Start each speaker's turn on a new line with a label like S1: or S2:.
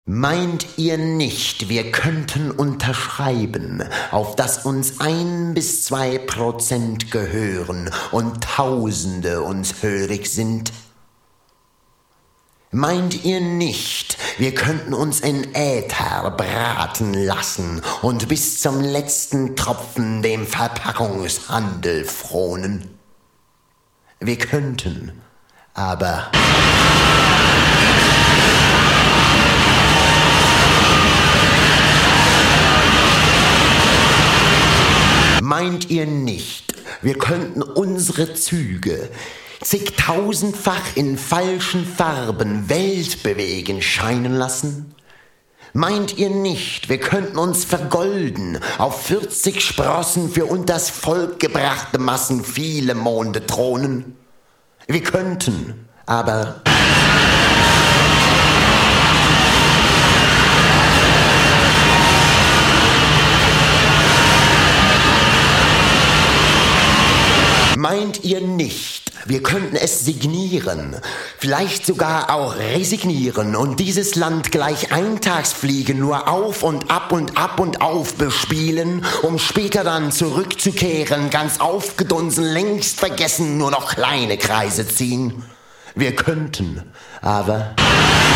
S1: Meint ihr nicht, wir könnten unterschreiben, auf dass uns 1 bis 2% gehören und Tausende uns hörig sind? Meint ihr nicht, wir könnten uns in Äther braten lassen und bis zum letzten Tropfen dem Verpackungshandel fronen? Wir könnten, aber... Meint ihr nicht, wir könnten unsere Züge zigtausendfach in falschen Farben weltbewegend scheinen lassen? Meint ihr nicht, wir könnten uns vergolden auf 40 Sprossen für unters Volk gebrachte Massen viele Monde thronen? Wir könnten, aber... Meint ihr nicht, wir könnten es signieren, vielleicht sogar auch resignieren und dieses Land gleich Eintagsfliegen nur auf und ab und ab und auf bespielen, um später dann zurückzukehren, ganz aufgedunsen, längst vergessen, nur noch kleine Kreise ziehen? Wir könnten, aber...